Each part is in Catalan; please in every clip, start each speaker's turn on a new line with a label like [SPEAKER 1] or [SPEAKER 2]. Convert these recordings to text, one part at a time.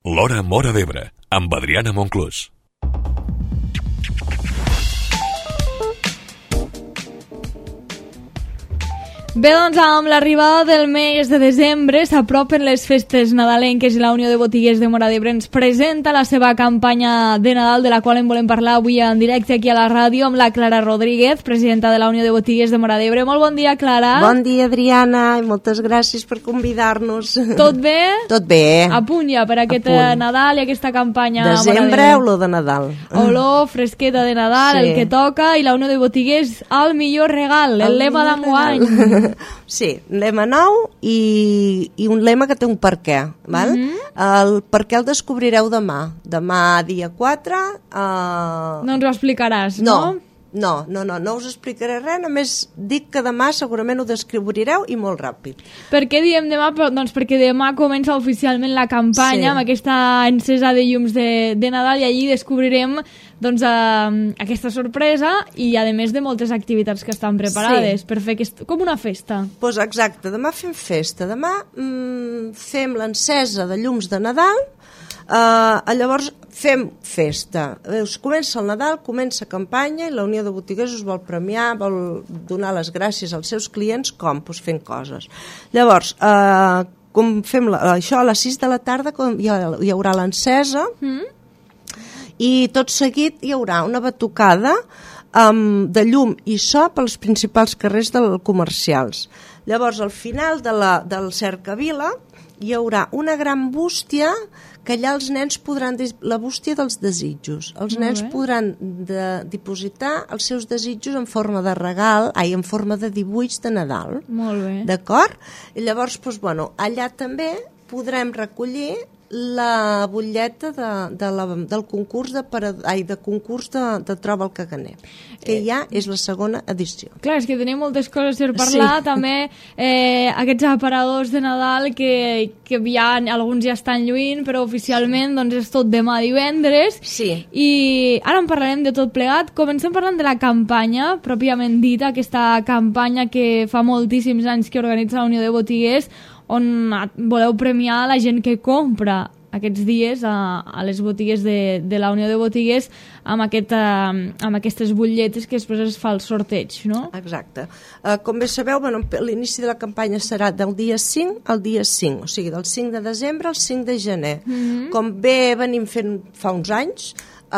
[SPEAKER 1] L'Hora Móra d'Ebre, amb Adriana Monclús.
[SPEAKER 2] Bé, doncs amb l'arribada del mes de desembre s'apropen les festes nadalenques i la Unió de Botiguers de Móra d'Ebre ens presenta la seva campanya de Nadal, de la qual en volem parlar avui en directe aquí a la ràdio amb la Clara Rodríguez, presidenta de la Unió de Botiguers de Móra d'Ebre. Molt bon dia, Clara.
[SPEAKER 3] Bon dia, Adriana, i moltes gràcies per convidar-nos.
[SPEAKER 2] Tot bé?
[SPEAKER 3] Tot bé.
[SPEAKER 2] A punt ja per aquest Nadal i aquesta campanya.
[SPEAKER 3] Desembre, olor de Nadal.
[SPEAKER 2] Olor, fresqueta de Nadal, sí. El que toca, i la Unió de Botiguers, el millor regal, el lema d'enguany.
[SPEAKER 3] Sí, lema nou i un lema que té un per què, val? El per què el descobrireu demà. Demà, dia 4...
[SPEAKER 2] No ens ho explicaràs, no?
[SPEAKER 3] No us explicaré res, només dic que demà segurament ho descobrireu i molt ràpid.
[SPEAKER 2] Per què diem demà? Doncs perquè demà comença oficialment la campanya, sí, amb aquesta encesa de llums de Nadal, i allí descobrirem doncs, aquesta sorpresa i a més de moltes activitats que estan preparades, sí, per fer com una festa.
[SPEAKER 3] Pues exacte, demà fem festa, demà fem l'encesa de llums de Nadal. Llavors fem festa, comença el Nadal, comença campanya i la Unió de Botiguers us vol premiar, vol donar les gràcies als seus clients, com? Pues fent coses. Llavors, com fem això a les 6 de la tarda hi haurà l'encesa i tot seguit hi haurà una batucada de llum i so pels principals carrers comercials. Llavors al final del Cercavila hi haurà una gran bústia que allà els nens podran, la bústia dels desitjos, els nens podran dipositar els seus desitjos en forma de regal, en forma de dibuix de Nadal.
[SPEAKER 2] Molt bé.
[SPEAKER 3] D'acord? I llavors, doncs, allà també podrem recollir la butlleta del concurs de Troba el Caganer, que ja és la segona edició.
[SPEAKER 2] Clar, és que tenim moltes coses per parlar, sí. També aquests aparadors de Nadal que ja, alguns ja estan lluint, però oficialment doncs, és tot demà divendres,
[SPEAKER 3] sí.
[SPEAKER 2] I ara en parlarem de tot plegat. Comencem parlant de la campanya, pròpiament dita, aquesta campanya que fa moltíssims anys que organitza la Unió de Botiguers, on voleu premiar la gent que compra aquests dies a les botigues de la Unió de Botiguers amb aquestes butlletes que després es fa el sorteig, no?
[SPEAKER 3] Exacte. Com bé sabeu, l'inici de la campanya serà del dia 5 al dia 5, o sigui, del 5 de desembre al 5 de gener. Com bé venim fent fa uns anys,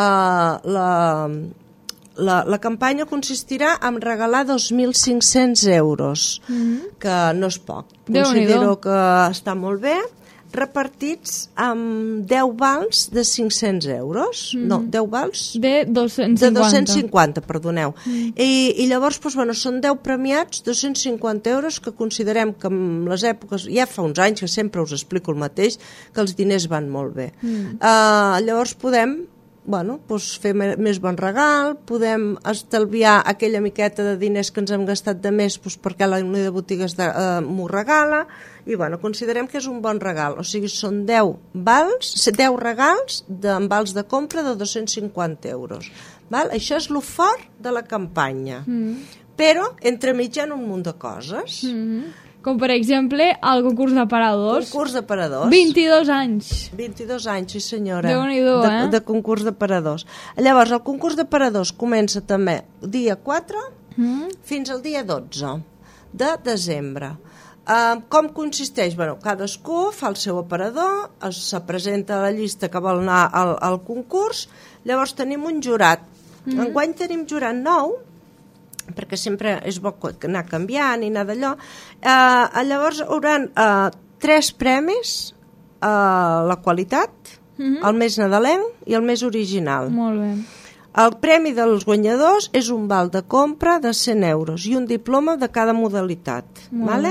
[SPEAKER 3] la campanya consistirà en regalar 2.500 euros, que no és poc. Considero que està molt bé, repartits amb 10 vals de 500 euros. No, 10 vals?
[SPEAKER 2] De 250.
[SPEAKER 3] De 250, perdoneu. I llavors, són 10 premiats, 250 euros, que considerem que en les èpoques, ja fa uns anys, que sempre us explico el mateix, que els diners van molt bé. Llavors podem fer més bon regal, podem estalviar aquella miqueta de diners que ens hem gastat de més perquè la Unió de Botigues m'ho regala, i considerem que és un bon regal. O sigui, són 10 regals amb vals de compra de 250 euros. Això és lo fort de la campanya. Però entremig hi ha un munt de coses.
[SPEAKER 2] Com, per exemple, el concurs d'aparadors.
[SPEAKER 3] Concurs d'aparadors.
[SPEAKER 2] 22 anys.
[SPEAKER 3] 22 anys, sí senyora.
[SPEAKER 2] Déu-n'hi-do,
[SPEAKER 3] de concurs d'aparadors. Llavors, el concurs d'aparadors comença també dia 4 fins al dia 12 de desembre. Com consisteix? Cadascú fa el seu aparador, se presenta a la llista que vol anar al concurs, llavors tenim un jurat. Enguany tenim jurat nou, perquè sempre és bo anar canviant i anar d'allò. Llavors hauran 3 premis, la qualitat, el més nadalenc i el més original.
[SPEAKER 2] Molt bé.
[SPEAKER 3] El premi dels guanyadors és un val de compra de 100 euros i un diploma de cada modalitat.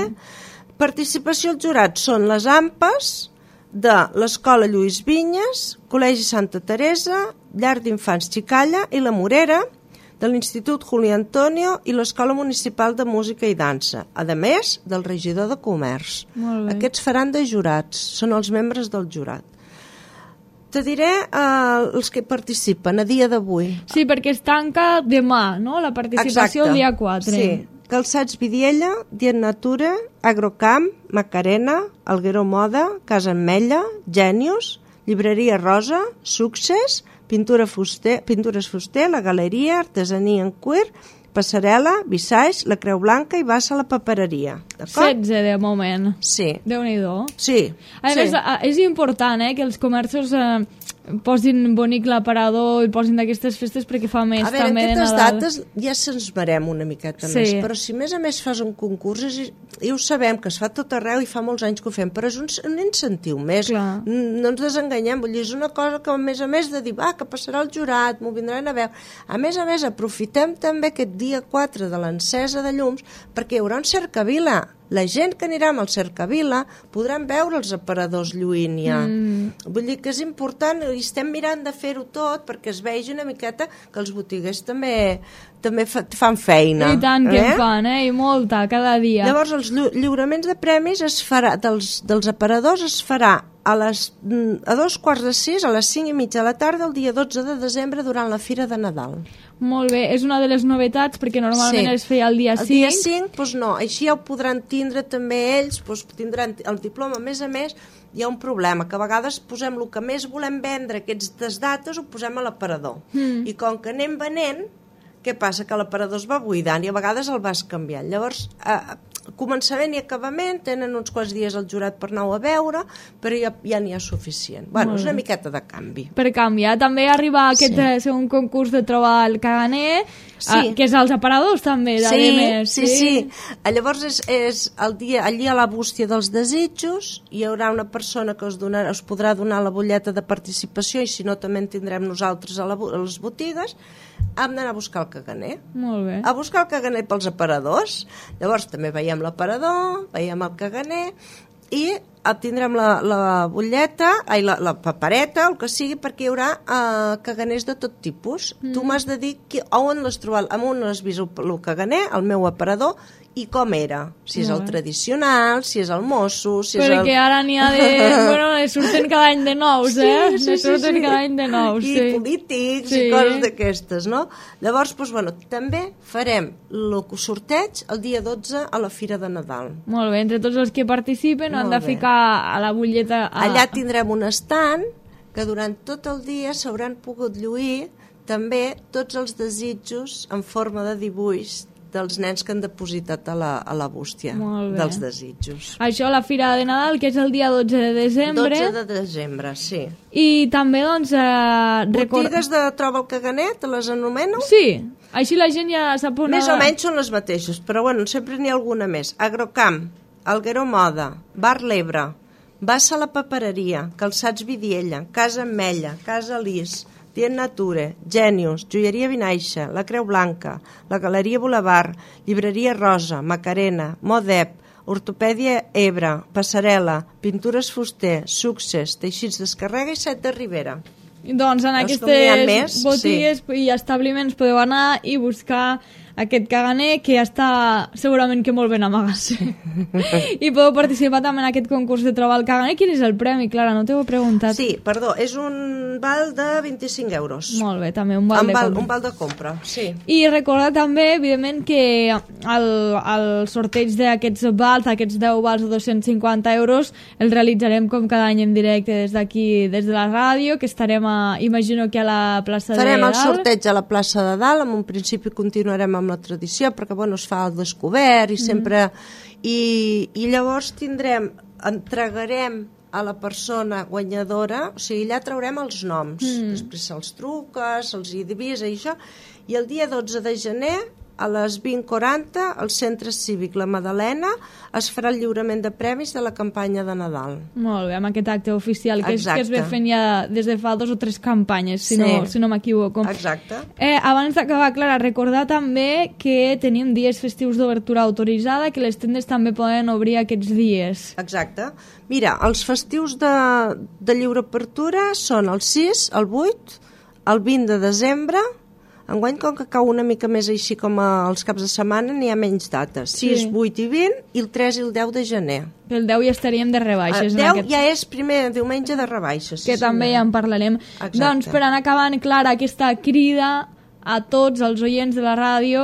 [SPEAKER 3] Participació als jurats són les AMPAs de l'Escola Lluís Vinyes, Col·legi Santa Teresa, Llar d'Infants Xicalla i La Morera, de l'Institut Juli Antonio i l'Escola Municipal de Música i Dansa, a més del regidor de Comerç. Aquests faran de jurats, són els membres del jurat. Te diré els que participen a dia d'avui.
[SPEAKER 2] Sí, perquè es tanca demà, no? La participació el dia 4.
[SPEAKER 3] Sí. Calçats Vidiella, Dient Natura, Agrocamp, Macarena, Algueró Moda, Casa Ametlla, Gènius, Llibreria Rosa, Success, Pintures Fuster, La Galeria, Artesania en Cuir, Passarel·la, Visage, La Creu Blanca i Bassa la Papereria.
[SPEAKER 2] 16 de moment.
[SPEAKER 3] Sí.
[SPEAKER 2] Déu-n'hi-do.
[SPEAKER 3] Sí.
[SPEAKER 2] A més, és important que els comerços posin bonic l'aparador i posin d'aquestes festes perquè fa més també de Nadal.
[SPEAKER 3] A veure, en aquestes dates ja se'ns barem una miqueta més, però si a més fas un concurs, i ho sabem que es fa tot arreu i fa molts anys que ho fem, però és un incentiu més.
[SPEAKER 2] Clar.
[SPEAKER 3] No ens desenganyem, vull dir, és una cosa que a més de dir, que passarà el jurat, m'ho vindran a veure. A més, aprofitem també aquest dia 4 de l'encesa de llums perquè hi haurà un cercavila. La gent que anirà amb el cercavila podran veure els aparadors lluint ja. Vull dir que és important i estem mirant de fer-ho tot perquè es vegi una miqueta que els botiguers també fan feina.
[SPEAKER 2] I tant que en fan, i molta, cada dia.
[SPEAKER 3] Llavors, els lliuraments de premis dels aparadors es farà a 5:45, a les 5:30 de la tarda, el dia 12 de desembre, durant la Fira de Nadal.
[SPEAKER 2] Molt bé, és una de les novetats perquè normalment es feia el dia 5.
[SPEAKER 3] El dia 5, doncs no, així ja ho podran tindre també ells, doncs tindran el diploma. A més, hi ha un problema, que a vegades posem el que més volem vendre aquestes dates, ho posem a l'aparador. I com que anem venent, què passa? Que l'aparador es va buidant i a vegades el vas canviant. Llavors, començament i acabament, tenen uns quants dies el jurat per anar-ho a veure, però ja n'hi ha suficient. Bueno, és una miqueta de canvi.
[SPEAKER 2] Per canviar. També arriba aquest segon concurs de trobar el caganer, que és als aparadors també.
[SPEAKER 3] Sí. Llavors és el dia, allí a la bústia dels desitjos, hi haurà una persona que us podrà donar la butlleta de participació i si no també en tindrem nosaltres a les botigues. Hem d'anar a buscar el caganer.
[SPEAKER 2] Molt bé.
[SPEAKER 3] A buscar el caganer pels aparadors. Llavors també veiem l'aparador, veiem el caganer i tindrem la butlleta, la papereta, el que sigui, perquè hi haurà caganers de tot tipus. Tu m'has de dir on l'has trobat, on l'has vist el caganer, el meu aparador, i com era. Si és el tradicional, si és el mosso, si és el...
[SPEAKER 2] Perquè ara n'hi ha de... Bueno, surten cada any de nous, surten cada any de nous.
[SPEAKER 3] I polítics i coses d'aquestes, no? Llavors, també farem el sorteig el dia 12 a la Fira de Nadal.
[SPEAKER 2] Molt bé, entre tots els que participen han de ficar a la butlleta...
[SPEAKER 3] Allà tindrem un estand que durant tot el dia s'hauran pogut lluir també tots els desitjos en forma de dibuix dels nens que han depositat a la bústia dels desitjos.
[SPEAKER 2] Això a la Fira de Nadal, que és el dia 12 de desembre.
[SPEAKER 3] 12 de desembre, sí.
[SPEAKER 2] I també, doncs...
[SPEAKER 3] Botigues de Troba el Caganer, te les anomeno?
[SPEAKER 2] Sí, així la gent ja sap on...
[SPEAKER 3] Més o menys són les mateixes, però sempre n'hi ha alguna més. Agrocamp, Algueró Moda, Bar L'Ebre, Bassa la Papereria, Calçats Vidiella, Casa Ametlla, Casa Lis, Dient Nature, Genius, Joieria Vinaixa, La Creu Blanca, La Galeria Boulevard, Llibreria Rosa, Macarena, Modep, Ortopèdia Ebre, Passarel·la, Pintures Fuster, Success, Teixits d'Escarrega i Set de Ribera.
[SPEAKER 2] Doncs en aquestes botigues i establiments podeu anar i buscar aquest caganer que ja està segurament que molt ben amagat. I podeu participar també en aquest concurs de trobar el caganer. Quin és el premi, Clara? No t'ho he preguntat.
[SPEAKER 3] Sí, perdó, és un val de 25 euros.
[SPEAKER 2] Molt bé, també un val de compra.
[SPEAKER 3] Un val de compra, sí.
[SPEAKER 2] I recordar també, evidentment, que el sorteig d'aquests vals, aquests 10 vals de 250 euros, el realitzarem com cada any en directe des d'aquí, des de la ràdio, que estarem, imagino que a la plaça de Dalt.
[SPEAKER 3] Farem el sorteig a la plaça de Dalt, en un principi continuarem amb la tradició, perquè es fa al descobert i sempre... I llavors entregarem a la persona guanyadora, o sigui, allà traurem els noms, després se'ls truca, se'ls divisa i això, i el dia 12 de gener a les 20:40 al Centre Cívic La Madalena es farà el lliurament de premis de la campanya de Nadal.
[SPEAKER 2] Molt bé, amb aquest acte oficial que es ve fent ja des de fa 2 o 3 campanyes, si no m'equivoco.
[SPEAKER 3] Exacte.
[SPEAKER 2] Abans d'acabar, Clara, recordar també que tenim dies festius d'obertura autoritzada, que les tendes també poden obrir aquests dies.
[SPEAKER 3] Exacte. Mira, els festius de lliure apertura són el 6, el 8, el 20 de desembre. Enguany, com que cau una mica més així com els caps de setmana, n'hi ha menys dates. 6, 8 i 20, i el 3 i el 10 de gener.
[SPEAKER 2] El 10 ja estaríem de rebaixes.
[SPEAKER 3] El 10 ja és primer diumenge de rebaixes.
[SPEAKER 2] Que també ja en parlarem. Doncs per anar acabant, Clara, aquesta crida a tots els oients de la ràdio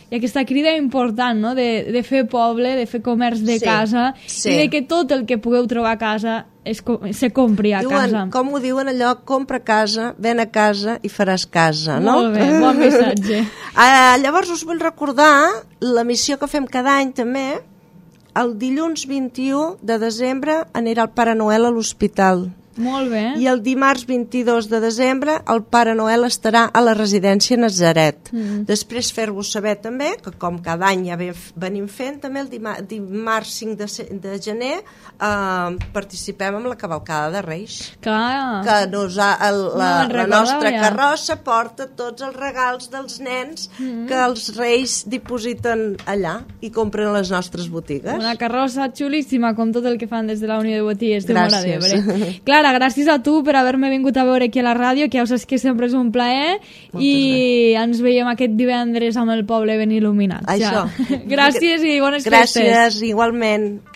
[SPEAKER 2] i aquesta crida important, no?, de fer poble, de fer comerç de casa, i de que tot el que pugueu trobar a casa se compri a casa.
[SPEAKER 3] Com ho diuen allò, compra casa, ven a casa i faràs casa, no?
[SPEAKER 2] Molt bé, bon missatge.
[SPEAKER 3] Llavors us vull recordar la missió que fem cada any també. El dilluns 21 de desembre anirà el Pare Noel a l'hospital.
[SPEAKER 2] Molt bé.
[SPEAKER 3] I el dimarts 22 de desembre el Pare Noel estarà a la residència Nazaret. Després fer-vos saber també que com cada any ja venim fent, també el dimarts 5 de gener participem en la cavalcada de Reis.
[SPEAKER 2] Clar.
[SPEAKER 3] Que la nostra carrossa porta tots els regals dels nens que els Reis dipositen allà i compren a les nostres botigues.
[SPEAKER 2] Una carrossa xulíssima, com tot el que fan des de la Unió de Botigues de Móra d'Ebre.
[SPEAKER 3] Gràcies.
[SPEAKER 2] Clara, gràcies a tu per haver-me vingut a veure aquí a la ràdio, que ja ho saps que sempre és un plaer. I ens veiem aquest divendres amb el poble ben il·luminat.
[SPEAKER 3] Això.
[SPEAKER 2] Gràcies i bones festes.
[SPEAKER 3] Gràcies, igualment.